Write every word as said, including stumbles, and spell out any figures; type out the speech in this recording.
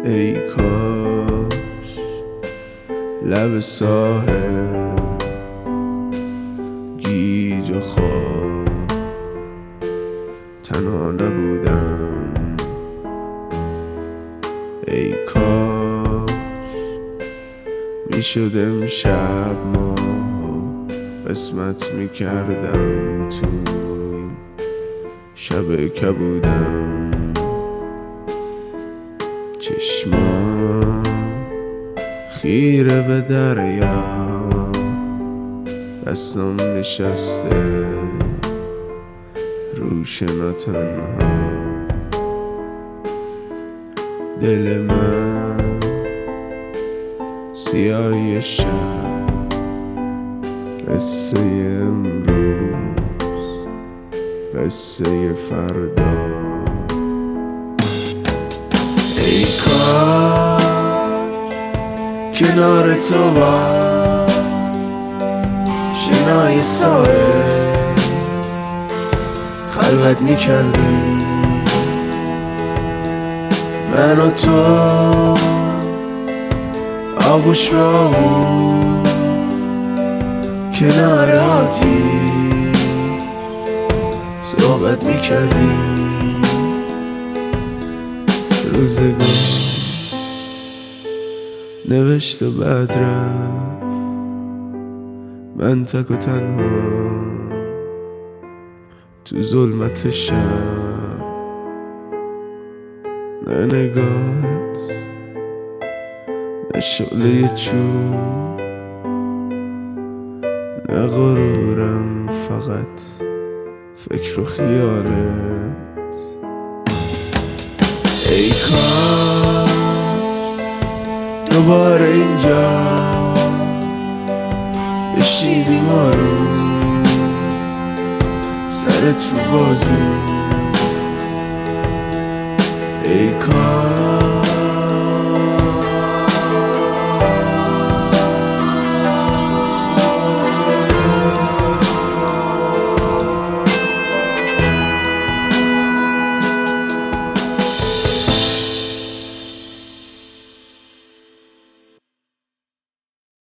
ای کاش لب ساحل گیج و خواب تنها نبودم. ای کاش میشد امشب ما قسمت میکردم تو این شب کبودم. چشمام خیره به دریا، دستم نشسته رو شنا تنها. دل من سیاهی شب، قصه امروز قصه فردا. ای کاش کنار تو با شنای ساحل خلوت میکردی، من و تو آغوش به آغوش کنار آتیش صحبت میکردی. روزگار نوشت و بعد رفت، من تک و تنها تو ظلمت شب. نه نگات نه شعله چوب، نه غرورم، فقط فکر و خیالت. ای کاش دوباره اینجا بشینی ما رو سرت رو بازو. ای کاش